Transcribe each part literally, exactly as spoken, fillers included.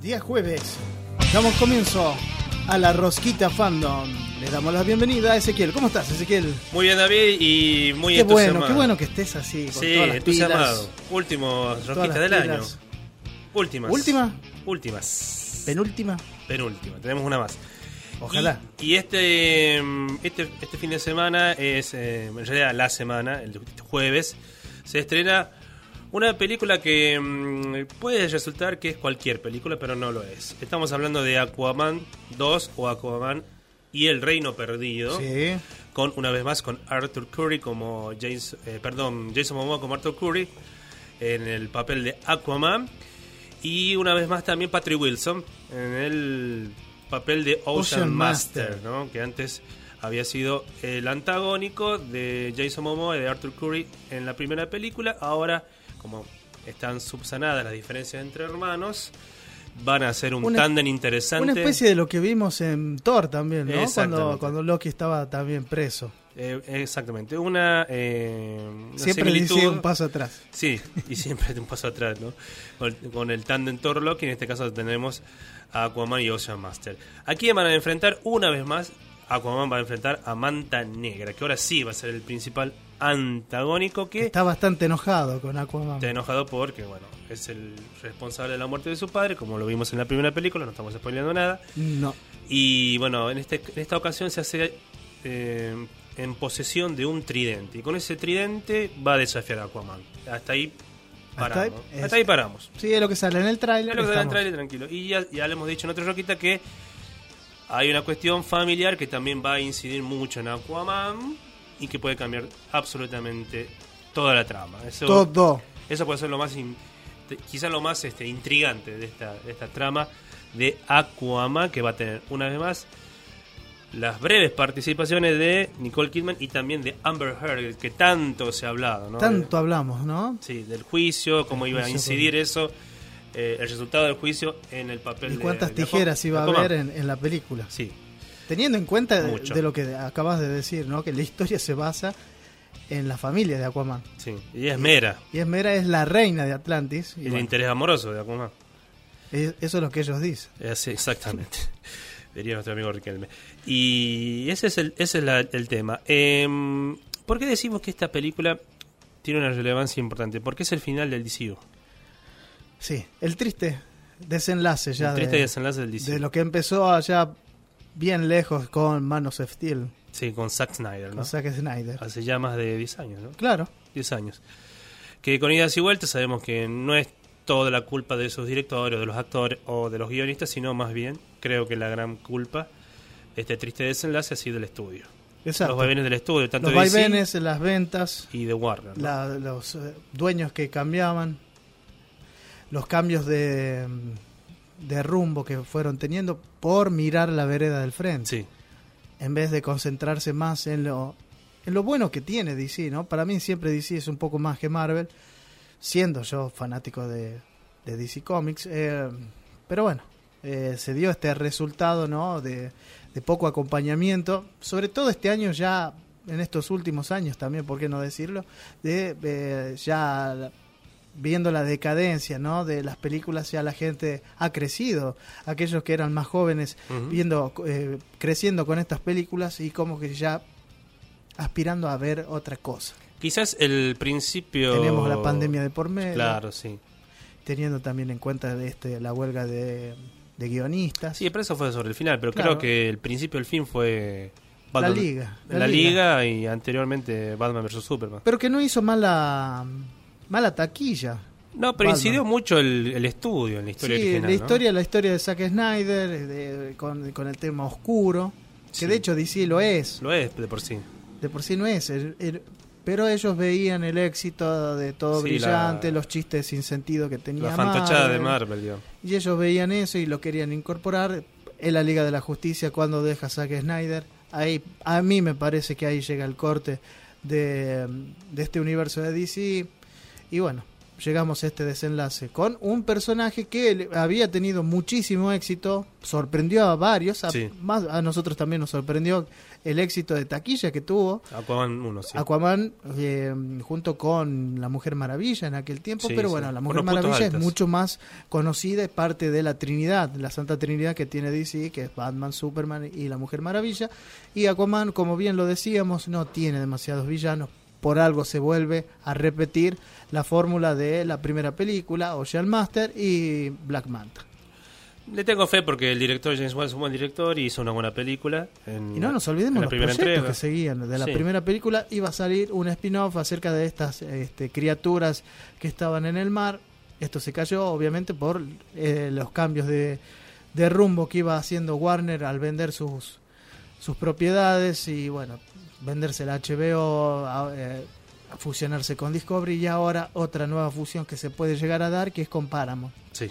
Día jueves, damos comienzo a la Rosquita Fandom. Le damos la bienvenida a Ezequiel. ¿Cómo estás, Ezequiel? Muy bien, David, y muy qué entusiasmado. Bueno, qué bueno que estés así, con sí, todas las entusiasmado. pilas. Último Rosquita del pilas. año. Últimas. ¿Última? Últimas. ¿Penúltima? Penúltima, tenemos una más. Ojalá. Y, y este, este este fin de semana es, eh, en realidad la semana, el jueves, se estrena una película que mmm, puede resultar que es cualquier película, pero no lo es. Estamos hablando de Aquaman dos o Aquaman y el Reino Perdido. Sí. Con, una vez más, con Arthur Curry como James, eh, perdón, Jason Momoa como Arthur Curry en el papel de Aquaman. Y una vez más también Patrick Wilson en el papel de Ocean, Ocean Master, Master. ¿no? Que antes había sido el antagónico de Jason Momoa y de Arthur Curry en la primera película. Ahora, como están subsanadas las diferencias entre hermanos, van a hacer un Una- tándem interesante. Una especie de lo que vimos en Thor también, ¿no? Cuando, Exactamente. cuando Loki estaba también preso. Eh, exactamente, una, eh, una Siempre similitud. decía un paso atrás. Sí, y siempre un paso atrás, ¿no? Con, con el tándem Thor Loki, en este caso tenemos a Aquaman y Ocean Master. Aquí van a enfrentar una vez más, Aquaman va a enfrentar a Manta Negra, que ahora sí va a ser el principal antagónico, que Está bastante enojado con Aquaman. está enojado porque, bueno, es el responsable de la muerte de su padre, como lo vimos en la primera película, no estamos spoileando nada. No. Y bueno, en, este, en esta ocasión se hace eh, en posesión de un tridente. Y con ese tridente va a desafiar a Aquaman. Hasta ahí Hasta ahí, paramos. es- Hasta ahí paramos. Sí, es lo que sale en el tráiler. Es lo que da el estamos- trailer, tranquilo. Y ya, ya le hemos dicho en otro Roquita que hay una cuestión familiar que también va a incidir mucho en Aquaman y que puede cambiar absolutamente toda la trama. Eso, Todo. eso puede ser lo más in- te- quizás lo más este, intrigante de esta, de esta trama de Aquaman, que va a tener una vez más las breves participaciones de Nicole Kidman y también de Amber Heard, que tanto se ha hablado, ¿no? Tanto hablamos, ¿no? Sí, del juicio, cómo iba a juicio incidir eso, eh, el resultado del juicio en el papel ¿Y de cuántas de tijeras Aquaman. iba a Aquaman. haber en, en la película? Sí, Teniendo en cuenta de, Mucho. de lo que acabas de decir, ¿no? Que la historia se basa en la familia de Aquaman. sí. Y es Mera, Y Esmera es la reina de Atlantis. Y el bueno, interés amoroso de Aquaman. es- eso es lo que ellos dicen. Es así, exactamente. Diría nuestro amigo Riquelme. Y ese es el, ese es la- el tema. Eh, ¿Por qué decimos que esta película tiene una relevancia importante? Porque es el final del D C U. Sí, el triste desenlace ya el triste de, desenlace del D C U. de lo que empezó allá bien lejos con Man of Steel, Sí, con Zack Snyder, ¿no? con Zack Snyder. Hace ya más de diez años, ¿no? Claro, diez años. Que con idas y vueltas sabemos que no es toda la culpa de sus directores, o de los actores o de los guionistas, sino más bien, creo que la gran culpa de este triste desenlace ha sido el estudio. exacto. Los vaivenes del estudio, tanto Los de D C vaivenes, las ventas, y de Warner, ¿no? la- los eh, dueños que cambiaban, los cambios de, de rumbo que fueron teniendo por mirar la vereda del frente, Sí, en vez de concentrarse más en lo en lo bueno que tiene D C, ¿no? Para mí siempre D C es un poco más que Marvel, siendo yo fanático de, de D C Comics, eh, pero bueno, eh, se dio este resultado, ¿no? De, de poco acompañamiento, sobre todo este año ya, en estos últimos años también, ¿por qué no decirlo? De eh, ya viendo la decadencia, ¿no? De las películas, ya la gente ha crecido, aquellos que eran más jóvenes Ujú. viendo eh, creciendo con estas películas y como que ya aspirando a ver otra cosa. quizás el principio... Tenemos la pandemia de por medio, Claro, sí. teniendo también en cuenta de este la huelga de, de guionistas. Sí, pero eso fue sobre el final, pero Claro. creo que el principio del fin fue... La Liga, La, la Liga. Liga. y anteriormente Batman versus Superman. Pero que no hizo mala mala taquilla. No, pero Batman. incidió mucho el, el estudio en la historia Sí, original, la ¿no? historia, la historia de Zack Snyder de- con, con el tema oscuro, que Sí. de hecho D C lo es, Lo es de por sí. de por sí no es, el- el- pero ellos veían el éxito de todo Sí, brillante, la- los chistes sin sentido que tenía La fantochada de Marvel. Marvel, digamos. Y ellos veían eso y lo querían incorporar en la Liga de la Justicia cuando deja Zack Snyder. Ahí, a mí me parece que ahí llega el corte de, de este universo de D C. Y bueno, llegamos a este desenlace con un personaje que había tenido muchísimo éxito, sorprendió a varios, a, Sí. más, a nosotros también nos sorprendió el éxito de taquilla que tuvo. Aquaman uno, sí. Aquaman eh, junto con La Mujer Maravilla en aquel tiempo, Sí, pero sí. bueno, La Con Mujer los puntos Maravilla es altos. mucho más conocida, es parte de la Trinidad, la Santa Trinidad que tiene D C, que es Batman, Superman y La Mujer Maravilla. Y Aquaman, como bien lo decíamos, no tiene demasiados villanos, por algo se vuelve a repetir la fórmula de la primera película, Ocean Master y Black Manta. Le tengo fe porque el director James Wan es un buen director y hizo una buena película. En, Y no nos en olvidemos la los primera proyectos entrega. que seguían. De la Sí. primera película iba a salir un spin-off acerca de estas este, criaturas que estaban en el mar. Esto se cayó, obviamente, por eh, los cambios de, de rumbo que iba haciendo Warner al vender sus, sus propiedades y, bueno, venderse la H B O, a, eh, a fusionarse con Discovery y ahora otra nueva fusión que se puede llegar a dar, que es con Paramount. Sí.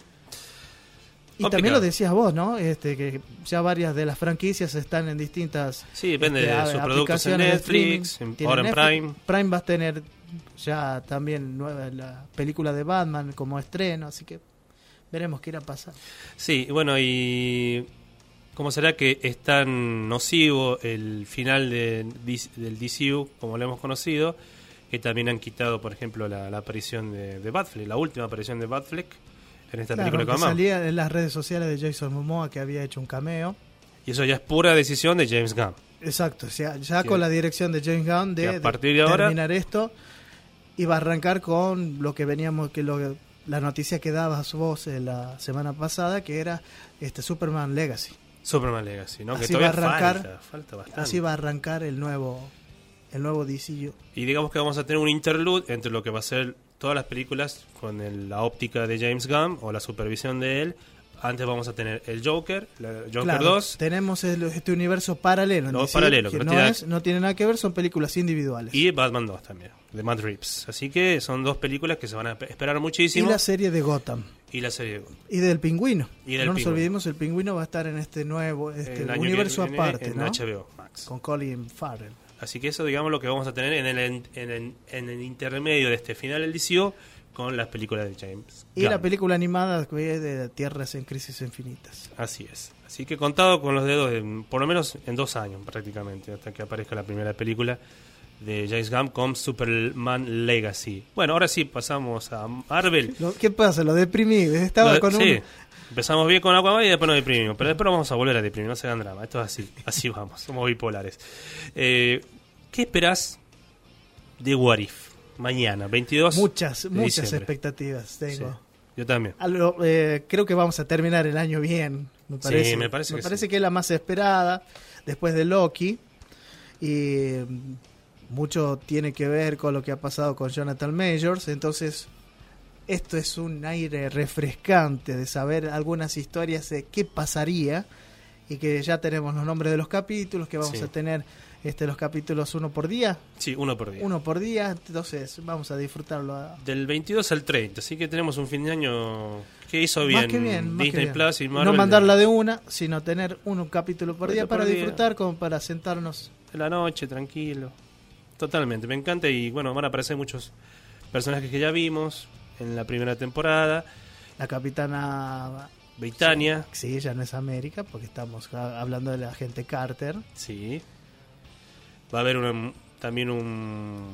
Y Complicado. también lo decías vos, ¿no? Este, que ya varias de las franquicias están en distintas Sí, depende este, de a- sus productos en aplicaciones de Netflix, streaming. en- Tiene ahora en Netflix. Prime. Prime va a tener ya también nueva la película de Batman como estreno, así que veremos qué irá a pasar. Sí, bueno, y ¿cómo será que es tan nocivo el final de, D C del D C U, como lo hemos conocido, que también han quitado, por ejemplo, la, la aparición de, de Batfleck, la última aparición de Batfleck en esta Claro, película que que amamos? salía en las redes sociales de Jason Momoa que había hecho un cameo. Y eso ya es pura decisión de James Gunn. Exacto, o sea, ya Sí. con la dirección de James Gunn Que de, a partir de de ahora- terminar esto, iba a arrancar con lo que veníamos, que lo la noticia que dabas vos eh, la semana pasada, que era este Superman Legacy. Superman Legacy, ¿no? Que Así todavía va a arrancar- falta, falta bastante. Así va a arrancar el nuevo el nuevo D C U. Y digamos que vamos a tener un interlude entre lo que va a ser todas las películas con el- la óptica de James Gunn o la supervisión de él. Antes vamos a tener el Joker, la Joker Claro, dos tenemos el- este universo paralelo, No, es decir, paralelo, que que no no, tiene- es, no tiene nada que ver, son películas individuales. y Batman dos también, de Matt Reeves. Así que son dos películas que se van a pe- esperar Y muchísimo. la serie de Gotham. Y la serie de Gotham. Y del Pingüino. Y del no nos Pingüino. olvidemos, el Pingüino va a estar en este nuevo este El año universo que viene aparte, en ¿no? H B O Max. Con Colin Farrell. Así que eso, digamos, lo que vamos a tener en el, en, el, en el intermedio de este final del D C U con las películas de James Y Gunn. la película animada que es de Tierras en Crisis Infinitas. Así es. Así que contado con los dedos, en- por lo menos en dos años prácticamente, hasta que aparezca la primera película de James Gunn con Superman Legacy. Bueno, ahora sí pasamos a Marvel. Lo- ¿Qué pasa? Lo deprimí. Estaba Lo de- con sí, un... empezamos bien con Aquaman y después nos deprimimos. Pero después vamos a volver a deprimir, no se hagan drama. Esto es así, así vamos, somos bipolares. Eh, ¿Qué esperás de What If? Mañana, veintidós Muchas, de muchas diciembre. expectativas tengo. Sí, yo también. A lo- eh, creo que vamos a terminar el año bien, me Sí, parece. me parece que sí. que es la más esperada después de Loki. Y mm, mucho tiene que ver con lo que ha pasado con Jonathan Majors. Entonces, esto es un aire refrescante de saber algunas historias de qué pasaría. Y que ya tenemos los nombres de los capítulos, que vamos Sí. a tener este los capítulos uno por día. Sí, uno por día. Uno por día, entonces vamos a disfrutarlo. a- Del veintidós al treinta, así que tenemos un fin de año que hizo bien, Más que bien, más que Disney bien. Plus y Marvel. No mandarla de una, sino tener un capítulo por Uno día por para día. disfrutar, como para sentarnos. En la noche, tranquilo. Totalmente, me encanta y bueno, van a aparecer muchos personajes que ya vimos en la primera temporada. La capitana, Britannia, sí, ella no es América, porque estamos a- hablando de la agente Carter. sí. Va a haber una- también un...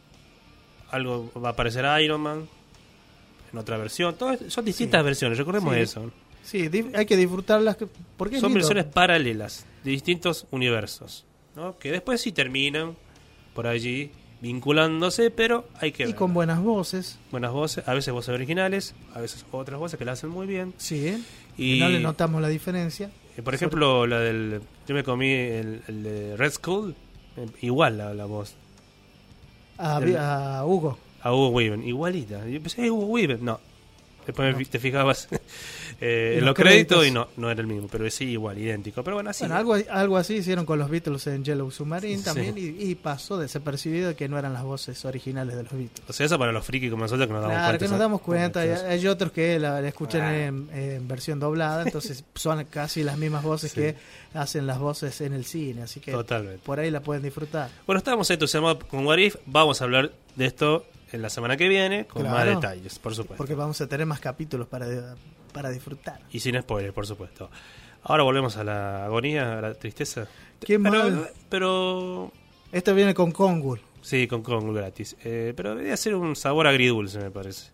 algo, va a aparecer Iron Man en otra versión. Todo es- son distintas Sí. versiones, recordemos Sí. eso. Sí, di- hay que disfrutarlas, que- porque es Son lindo. versiones paralelas de distintos universos, ¿no? Que después sí terminan por allí vinculándose, pero hay que Y ver. con buenas voces, Buenas voces, a veces voces originales, a veces otras voces que la hacen muy bien. sí, ¿eh? Y, no le notamos la diferencia. eh, por ejemplo, la del. Yo me comí el, el de Red Skull, eh, igual la, la voz. A, El- a Hugo. A Hugo Weaving, igualita. Yo pensé, "Eh, Hugo Weaving". No. Después me No. fi- te fijabas eh, En en los los créditos créditos. y no, no era el mismo, pero sí, igual, idéntico. Pero bueno, así. Bueno, algo, algo así hicieron con los Beatles en Yellow Submarine Sí. también, y, y pasó desapercibido que no eran las voces originales de los Beatles. O sea, eso para los frikis como nosotros que nos damos Claro, cuenta. que nos ¿sabes? damos cuenta. Bueno, Hay, hay otros que la, la escuchan Ah. en, en versión doblada, entonces son casi las mismas voces Sí. que hacen las voces en el cine, así que Totalmente. por ahí la pueden disfrutar. Bueno, estábamos entusiasmados con What If. Vamos a hablar de esto en la semana que viene con Claro. más detalles, por supuesto. Porque vamos a tener más capítulos para, para disfrutar. Y sin spoilers, por supuesto. Ahora volvemos a la agonía, a la tristeza. Qué pero, mal. pero Esto viene con Kongul. sí, con Kong gratis. Eh, pero debería ser un sabor agridulce, me parece.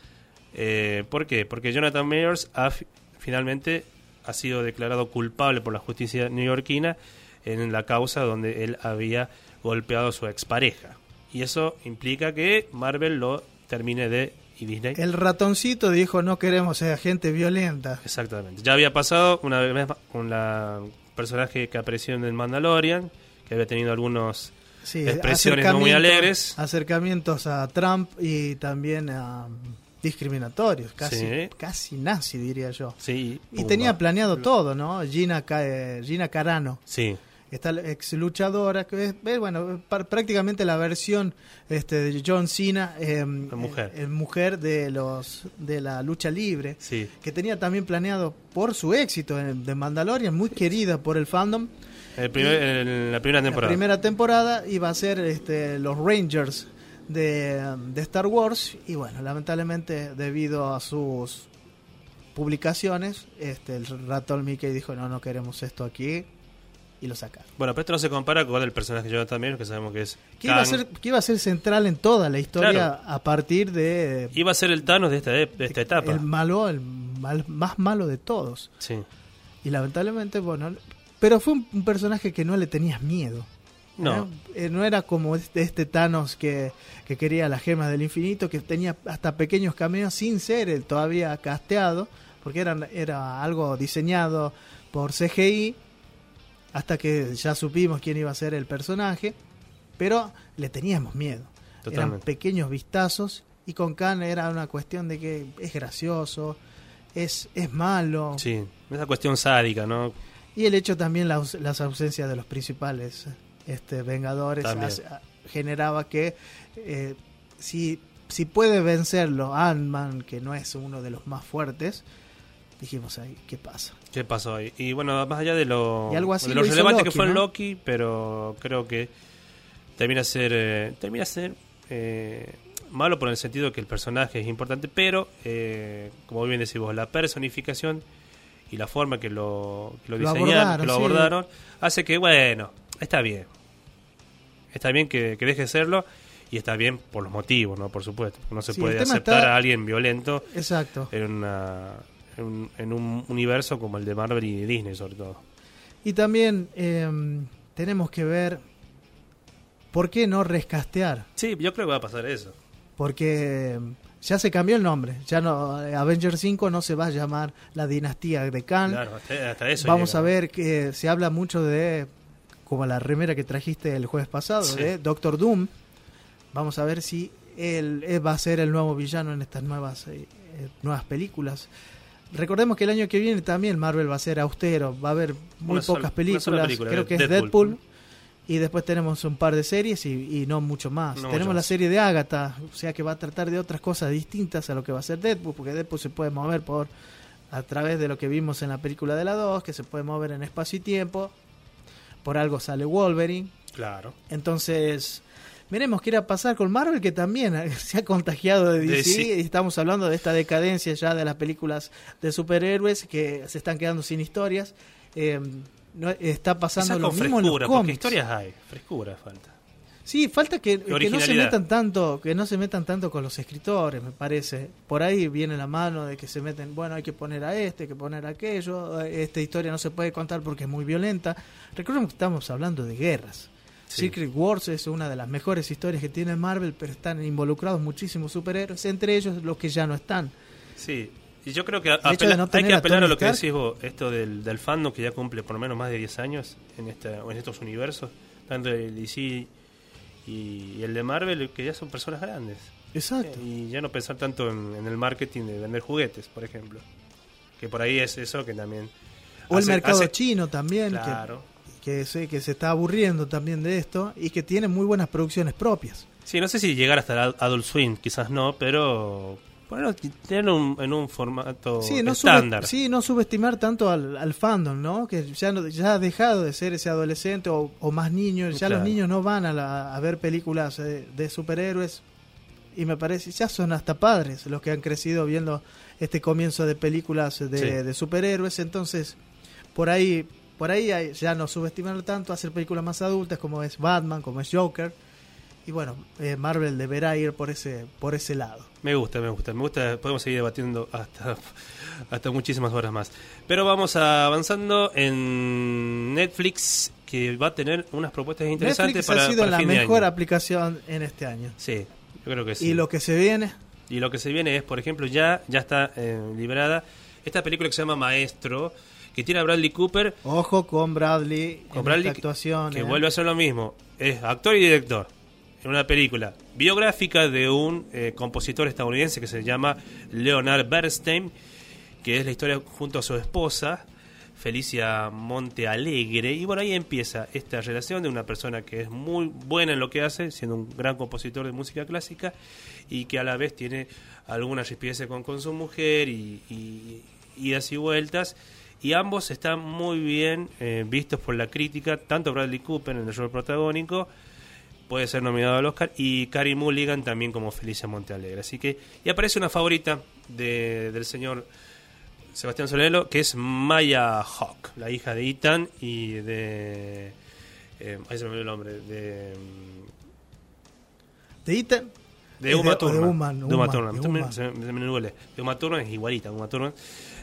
Eh, ¿Por qué? Porque Jonathan Majors ha, fi- finalmente ha sido declarado culpable por la justicia neoyorquina en la causa donde él había golpeado a su expareja. Y eso implica que Marvel lo termine de... y Disney. El ratoncito dijo no queremos ser gente violenta. Exactamente. Ya había pasado una vez más con la personaje que apareció en el Mandalorian, que había tenido algunos Sí, expresiones no muy acercamientos- alegres. Acercamientos a Trump y también a discriminatorios, casi, Sí. casi nazi diría yo. Sí, Y pumba. tenía planeado todo, ¿no? Gina, Ca- eh, Gina Carano, Sí, esta ex luchadora, que es, eh, bueno, pa- prácticamente la versión este, de John Cena, eh, mujer. eh, mujer de los de la lucha libre, sí. que tenía también planeado por su éxito en de Mandalorian, muy querida por el fandom. El primer, en la primera temporada. La primera temporada iba a ser este, los Rangers de, de Star Wars y bueno, lamentablemente debido a sus publicaciones, este, el ratón Mickey dijo no, no queremos esto aquí y lo sacaron. Bueno, pero esto no se compara con el personaje de Jonathan Majors, que sabemos que es Que iba, a Kang. ser, que iba a ser central en toda la historia Claro. a partir de Iba a ser el Thanos de esta, de esta etapa. el malo, el mal- más malo de todos. Sí. Y lamentablemente, bueno, pero fue un, un personaje que no le tenías miedo. No. ¿eh? Eh, no era como este, este Thanos que, que quería las gemas del infinito, que tenía hasta pequeños cameos sin ser el todavía casteado, porque era, era algo diseñado por C G I, hasta que ya supimos quién iba a ser el personaje, pero le teníamos miedo. Eran Totalmente. pequeños vistazos, y con Khan era una cuestión de que es gracioso, es, es malo. Sí, esa cuestión sádica, ¿no? Y el hecho también la aus- las ausencias de los principales este, Vengadores También. hace- a- generaba que eh, si, si puede vencerlo Ant-Man, que no es uno de los más fuertes, dijimos ahí, ¿qué pasa? ¿Qué pasó ahí? Y bueno, más allá de lo, Y algo así de lo lo hizo relevante Loki, que fue en ¿no? Loki, pero creo que termina a ser, eh, termina a ser eh, malo por el sentido de que el personaje es importante, pero eh, como bien decís vos, la personificación y la forma que lo, que lo Lo diseñaron, abordaron, que lo sí. abordaron, hace que, bueno, está bien. Está bien que, que deje de serlo y está bien por los motivos, ¿no? Por supuesto. No se Sí, puede el tema aceptar está- a alguien violento Exacto. en, una, en, un, en un universo como el de Marvel y Disney, sobre todo. Y también eh, tenemos que ver por qué no rescastear, Sí, yo creo que va a pasar eso. porque ya se cambió el nombre, ya no Avengers cinco no se va a llamar la dinastía de Khan. Claro, hasta, hasta eso. Vamos llega. a ver que se habla mucho de, como la remera que trajiste el jueves pasado, Sí. de Doctor Doom. Vamos a ver si él, él va a ser el nuevo villano en estas nuevas eh, eh, nuevas películas. Recordemos que el año que viene también Marvel va a ser austero, va a haber muy Una sola- pocas una películas, sola película, creo que es Deadpool. Deadpool. Y después tenemos un par de series y, y no mucho más. No mucho tenemos la más. serie de Agatha, o sea que va a tratar de otras cosas distintas a lo que va a ser Deadpool, porque Deadpool se puede mover por a través de lo que vimos en la película de la dos, que se puede mover en espacio y tiempo. Por algo sale Wolverine. Claro. Entonces, veremos qué irá a pasar con Marvel, que también se ha contagiado de D C. De sí. Y estamos hablando de esta decadencia ya de las películas de superhéroes que se están quedando sin historias. Eh, no, está pasando Quizás lo con mismo en los frescura, porque cómics. historias hay. Frescura falta. Sí, falta que, que no se originalidad. metan tanto, que no se metan tanto con los escritores, me parece. Por ahí viene la mano de que se meten, bueno, hay que poner a este, hay que poner a aquello, esta historia no se puede contar porque es muy violenta. Recordemos que estamos hablando de guerras. Sí. Secret Wars es una de las mejores historias que tiene Marvel, pero están involucrados muchísimos superhéroes, entre ellos los que ya no están. Sí. Y yo creo que a- El hecho de apela- no hay tener que a apelar a Tony lo que Stark. decís vos, esto del, del fandom que ya cumple por lo menos más de diez años en, esta, en estos universos, tanto el D C y el de Marvel, que ya son personas grandes. Exacto. Y ya no pensar tanto en, en el marketing de vender juguetes, por ejemplo. Que por ahí es eso que también... O el hace- mercado hace- chino también, Claro. que, que, sé, que se está aburriendo también de esto y que tiene muy buenas producciones propias. Sí, no sé si llegar hasta el Adult Swim, quizás no, pero... Bueno, tenerlo un- en un formato Sí, no, estándar. sube- sí, no subestimar tanto al, al fandom, ¿no? Que ya, no- ya ha dejado de ser ese adolescente o, o más niños. Ya Claro. los niños no van a, la- a ver películas eh, de superhéroes y me parece, ya son hasta padres los que han crecido viendo este comienzo de películas de, sí. de superhéroes, entonces por ahí por ahí hay, ya no subestiman tanto hacer películas más adultas como es Batman, como es Joker, y bueno, eh, Marvel deberá ir por ese por ese lado. Me gusta, me gusta, me gusta, podemos seguir debatiendo hasta, hasta muchísimas horas más. Pero vamos avanzando en Netflix, que va a tener unas propuestas interesantes Netflix para, ha sido para la fin de mejor año. aplicación en este año. Sí, yo creo que sí. Y lo que se viene... Y lo que se viene es, por ejemplo, ya, ya está eh, liberada esta película que se llama Maestro, que tiene a Bradley Cooper. Ojo con Bradley, Con en Bradley, esta actuación. que eh. vuelve a hacer lo mismo. Es actor y director en una película biográfica de un eh, compositor estadounidense que se llama Leonard Bernstein, que es la historia junto a su esposa, Felicia Montealegre. Y bueno, ahí empieza esta relación de una persona que es muy buena en lo que hace, siendo un gran compositor de música clásica, y que a la vez tiene alguna rispidez con, con su mujer y, y idas y vueltas. Y ambos están muy bien eh, vistos por la crítica, tanto Bradley Cooper en el rol protagónico, puede ser nominado al Oscar, y Carey Mulligan también como Felicia Montealegre. Así que, y aparece una favorita de, del señor Sebastián Solelo, que es Maya Hawke, la hija de Ethan y de... Eh, ahí se me olvidó el nombre, de... ¿De Ethan? De Uma de, Thurman. de Uma, de Uma Uma, Thurman. de Uma. Se me, se me duele. De Uma Thurman es igualita, Uma Thurman.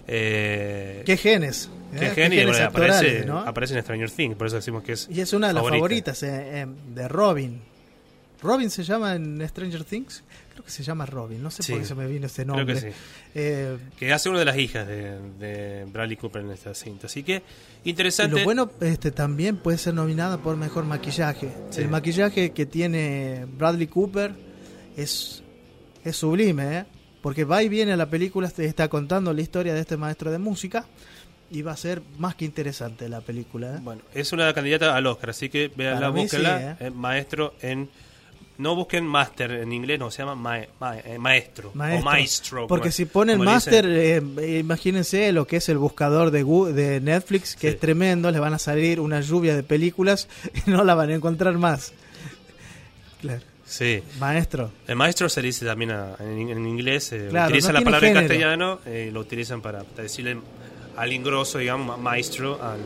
Eh, ¿Qué genes? ¿Qué ¿eh? gen? Y bueno, actorales, aparece, ¿no? aparece en Stranger Things, por eso decimos que es Y es una de las favorita. favoritas eh, eh, de Robin. ¿Robin se llama en Stranger Things? Creo que se llama Robin, no sé Sí, por qué se me vino ese nombre. creo que sí. Eh, Que hace una de las hijas de, de Bradley Cooper en esta cinta. Así que, y interesante. lo bueno, este también puede ser nominada por mejor maquillaje. Sí. El maquillaje que tiene Bradley Cooper es, es sublime, ¿eh? Porque va y viene la película, te está contando la historia de este maestro de música y va a ser más que interesante la película, ¿eh? Bueno, es una candidata al Oscar, así que véanla, Para mí búsquenla. sí, ¿eh? eh, maestro en... No busquen master en inglés, no, se llama ma- ma- eh, maestro, Maestro. o maestro. Porque como- si ponen como le Master, dicen. eh, imagínense lo que es el buscador de, Gu- de Netflix, que Sí. es tremendo, les van a salir una lluvia de películas y no la van a encontrar más. Claro. Sí. Maestro. El maestro se dice también a- en, en inglés, eh, Claro, utilizan no la tiene palabra en género. castellano eh, y lo utilizan para, para decirle a alguien grosso, digamos, ma- maestro al,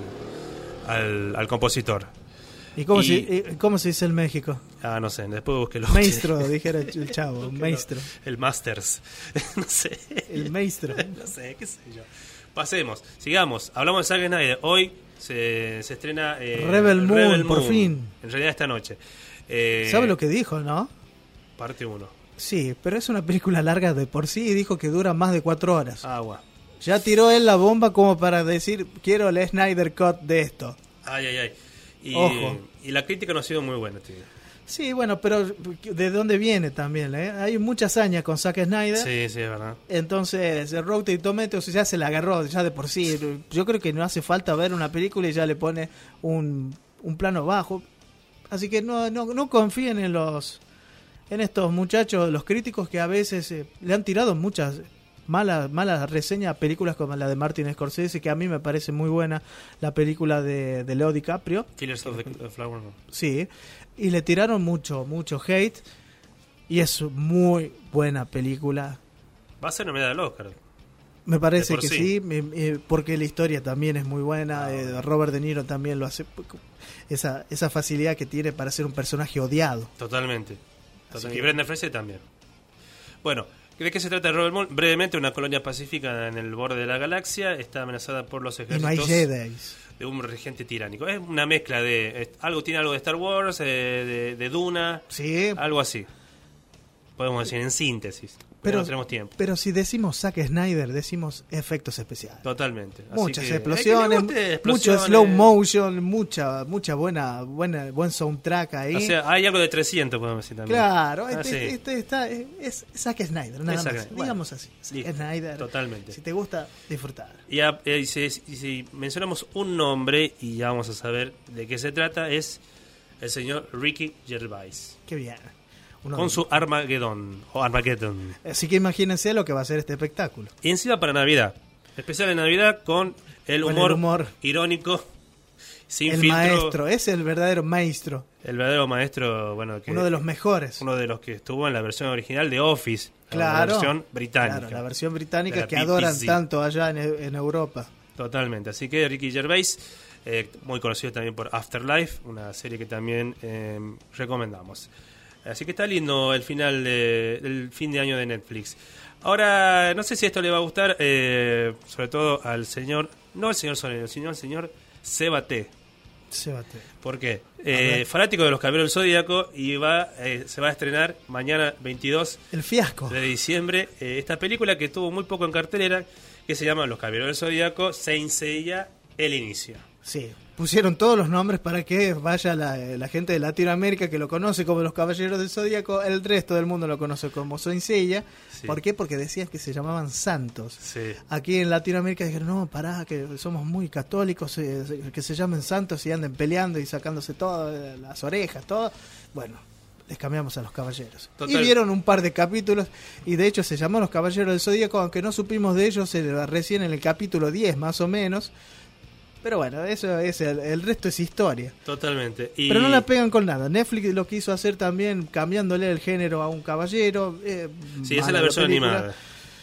al, al compositor. ¿Y cómo, Y- Se, y cómo se dice en México? Ah, no sé, después búsquelo. Maestro, dijera el chavo, maestro. El Masters. No sé. El maestro. No sé, qué sé yo. Pasemos, sigamos. Hablamos de Zack Snyder. Hoy se, se estrena eh, Rebel Moon, por fin. En realidad esta noche. Eh, ¿Sabe lo que dijo, no? Parte uno. Sí, pero es una película larga de por sí y dijo que dura más de cuatro horas. Agua. Ya tiró él la bomba como para decir, quiero el Snyder Cut de esto. Ay, ay, ay. Y, Ojo. y la crítica no ha sido muy buena, tío. Sí, bueno, pero ¿de dónde viene también? ¿eh? Hay muchas hazañas con Zack Snyder. Sí, sí, es verdad. Entonces, el Rotten Tomatoes ya se la agarró, ya de por sí. Yo creo que no hace falta ver una película y ya le pone un, un plano bajo. Así que no, no, no confíen en los en estos muchachos, los críticos que a veces eh, le han tirado muchas malas malas reseñas a películas como la de Martin Scorsese, que a mí me parece muy buena, la película de, de Leo DiCaprio. Killers of the Flower Moon. Sí, y le tiraron mucho, mucho hate. Y es muy buena película. Va a ser nominada al Oscar. Me parece De por que sí. sí, me- eh, porque la historia también es muy buena. Ah, eh, bueno. Robert De Niro también lo hace. Esa, esa facilidad que tiene para ser un personaje odiado. Totalmente. Total- Así Y que- Brendan Fraser también. Bueno, ¿de qué se trata Rebel Moon? Brevemente, una colonia pacífica en el borde de la galaxia está amenazada por los Y no hay ejércitos Jedi. de un regente tiránico. Es una mezcla de... es- algo tiene algo de Star Wars, eh, de, de Duna, Sí, algo así. Podemos decir en síntesis. Pero pero, no tenemos tiempo. pero si decimos Zack Snyder, decimos efectos especiales. Totalmente. Así Muchas que, explosiones, hay que le guste mucho explosiones. slow motion, mucha mucha buena, buena buen soundtrack ahí. O sea, hay algo de trescientos, podemos decir también. claro, Ah, este, sí. este está, es Zack Snyder, nada Es Zack más. Snyder. Digamos Bueno, así. Zack listo. Snyder. Totalmente. Si te gusta, disfrutar. Y, a- eh, y si, y si mencionamos un nombre y ya vamos a saber de qué se trata, es el señor Ricky Gervais. Qué bien. Uno Con de- su Armageddon. O Armageddon. Así que imagínense lo que va a ser este espectáculo. Y encima para Navidad. Especial en Navidad con el Con humor, el humor. irónico Sin el filtro, maestro, es el verdadero maestro. El verdadero maestro, bueno, que uno de los mejores. Uno de los que estuvo en la versión original de Office, claro, la versión británica. Claro, la versión británica la que B B C. adoran tanto allá en, en Europa. Totalmente. Así que Ricky Gervais, eh, muy conocido también por Afterlife, una serie que también eh, recomendamos. Así que está lindo el final de, el fin de año de Netflix. Ahora, no sé si esto le va a gustar, eh, sobre todo al señor, no al señor Solero, sino al señor Seba T. Seba T. ¿Por qué? Eh, fanático de los Caballeros del Zodíaco, y va, eh, se va a estrenar mañana veintidós el fiasco de diciembre eh, esta película que tuvo muy poco en cartelera, que se llama Los Caballeros del Zodíaco, Saint Seiya, el inicio. Sí, pusieron todos los nombres para que vaya la, la gente de Latinoamérica que lo conoce como los Caballeros del Zodíaco, el resto del mundo lo conoce como Saint Seiya. Sí. ¿Por qué? Porque decían que se llamaban santos. Sí. Aquí en Latinoamérica dijeron, no, pará, que somos muy católicos, eh, que se llamen santos y anden peleando y sacándose todas las orejas, todo. Bueno, les cambiamos a los caballeros. Total. Y vieron un par de capítulos y de hecho se llamó Los Caballeros del Zodíaco, aunque no supimos de ellos eh, recién en el capítulo diez más o menos. Pero bueno, eso es el, el resto es historia. Totalmente. Y... Pero no la pegan con nada. Netflix lo quiso hacer también cambiándole el género a un caballero. Eh, sí, esa es la versión animada.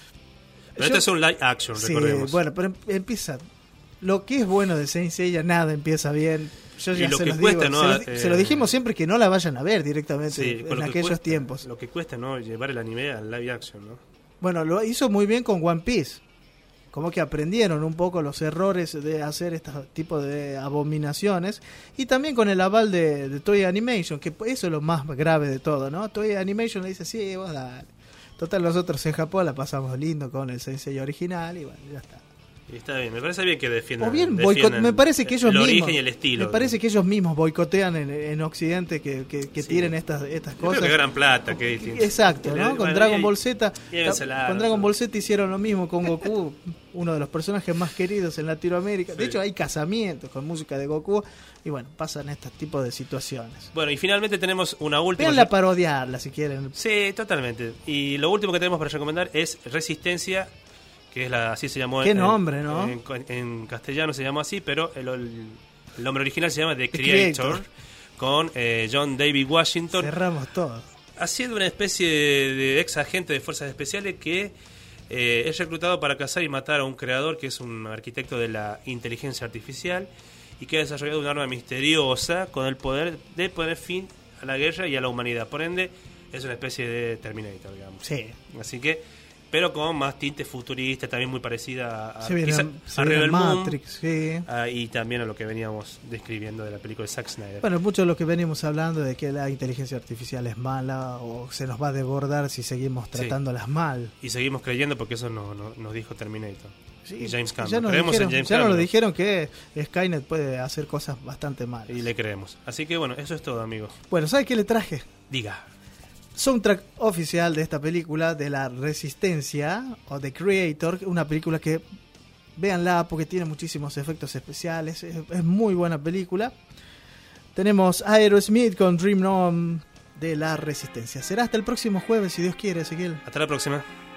Pero Yo, esto es un live action, sí, recordemos. Bueno, pero empieza... Lo que es bueno de Saint Seiya, nada empieza bien. Yo ya y lo se que los cuesta, digo. ¿no? Se, lo, eh, se lo dijimos siempre que no la vayan a ver directamente sí, en aquellos cuesta, tiempos. Lo que cuesta, ¿no? Llevar el anime al live action, ¿no? Bueno, lo hizo muy bien con One Piece. Como que aprendieron un poco los errores de hacer este tipo de abominaciones. Y también con el aval de, de Toei Animation, que eso es lo más grave de todo, ¿no? Toei Animation le dice, sí, vos dale. Total, nosotros en Japón la pasamos lindo con el Sensei original y bueno, ya está. Y está bien, me parece bien que defiendan. O bien, boicot, me parece que ellos el mismos, origen y el estilo. Me parece que ellos mismos boicotean en, en Occidente que, que, que sí. tiren estas estas cosas. Creo que ganan plata. Que, Exacto, ¿no? Con bueno, Dragon Ball Z. Llévensela, con Dragon Ball Z hicieron lo mismo con Goku, uno de los personajes más queridos en Latinoamérica. Sí. De hecho, hay casamientos con música de Goku. Y bueno, pasan estos tipos de situaciones. Bueno, y finalmente tenemos una última. Véanla parodiarla si quieren. Sí, totalmente. Y lo último que tenemos para recomendar es Resistencia, que es la, así se llamó. Qué en, nombre, ¿no? En, en castellano se llamó así, pero el, el, el nombre original se llama The, The Creator, Creator, con eh, John David Washington. Cerramos todo. Haciendo una especie de, de ex agente de fuerzas especiales que eh, es reclutado para cazar y matar a un creador que es un arquitecto de la inteligencia artificial y que ha desarrollado un arma misteriosa con el poder de poner fin a la guerra y a la humanidad. Por ende, es una especie de Terminator, digamos. Sí. Así que, pero con más tinte futurista, también muy parecida a, se viene, quizá, se a Rebel Matrix, Moon, sí. a, y también a lo que veníamos describiendo de la película de Zack Snyder. Bueno, mucho de lo que venimos hablando de que la inteligencia artificial es mala o se nos va a desbordar si seguimos tratándolas sí. mal. Y seguimos creyendo porque eso no, no, nos dijo Terminator. Sí, y James Cameron. Ya nos creemos dijeron, en James ya Cameron. nos lo dijeron que Skynet puede hacer cosas bastante malas. Y le creemos. Así que bueno, eso es todo, amigos. Bueno, ¿sabes qué le traje? Diga. Soundtrack oficial de esta película, de La Resistencia, o The Creator, una película que, véanla porque tiene muchísimos efectos especiales, es, es muy buena película. Tenemos Aerosmith con Dream On de La Resistencia. Será hasta el próximo jueves, si Dios quiere, Ezequiel. Hasta la próxima.